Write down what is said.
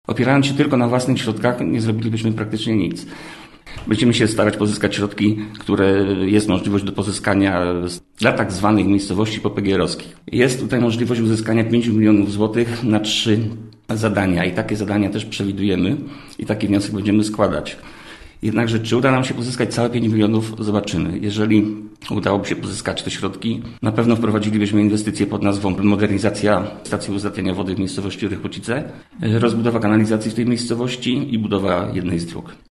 Opierając się tylko na własnych środkach, nie zrobilibyśmy praktycznie nic. Będziemy się starać pozyskać środki, które jest możliwość do pozyskania dla tak zwanych miejscowości popegeerowskich. Jest tutaj możliwość uzyskania 5 milionów złotych na 3 zadania i takie zadania też przewidujemy i taki wniosek będziemy składać. Jednakże czy uda nam się pozyskać całe 5 milionów, zobaczymy. Jeżeli udałoby się pozyskać te środki, na pewno wprowadzilibyśmy inwestycje pod nazwą modernizacja stacji uzdatniania wody w miejscowości Rychłocice, rozbudowa kanalizacji w tej miejscowości i budowa jednej z dróg.